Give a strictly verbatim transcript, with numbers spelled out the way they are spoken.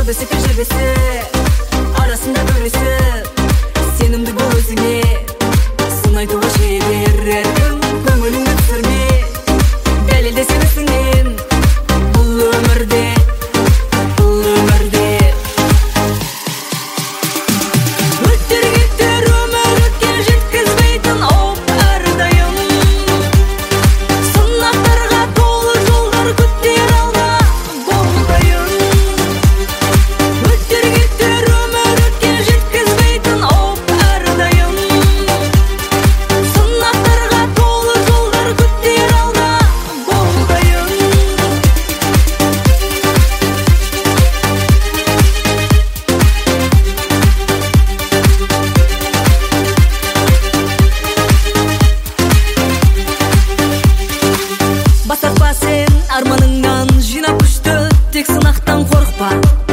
Жолды секір жербесі арасында бөлісіп, сенімді бол өзіңе, сын айтуға жібер әркім көңіліңді түсірме. Дәлелде сенесіңнен бұл өмірде, бұл өмірде. Өттер кеттер өмірікке жеткізбейтін оп әрдайым, сынақтарға толы жолдар күттер алға болдайым. Өттер кеттер өмірікке жеткізбейтін оп әрдайым, сынақтарға толы жолдар күттер алға болдайым. Бас тартпа сен арманыңнан, жинап күшті, тек сынақтан қорықпа.